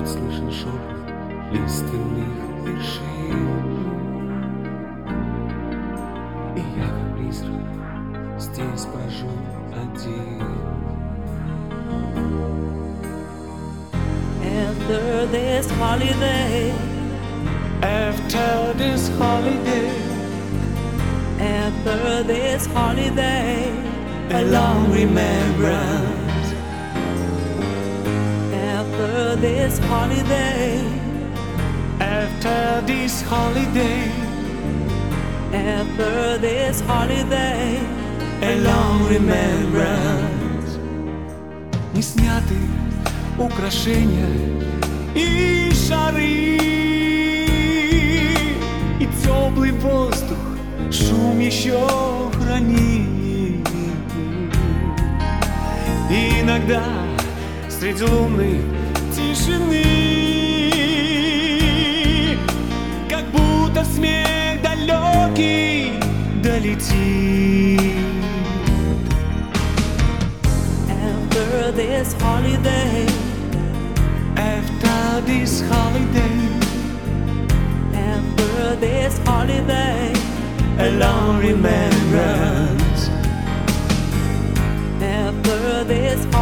слышен шепот лиственных вершин. И я, как призрак, здесь брожу один. After this holiday, After this holiday, after this holiday, a long remembrance. After this holiday, after this holiday, after this holiday, a long remembrance. Не сняты украшения и шары, и теплый воздух шум еще хранит. И иногда среди лунной тишины, как будто смех далекий долетит. after this holiday, After this holiday, after this holiday, a long remembrance. after this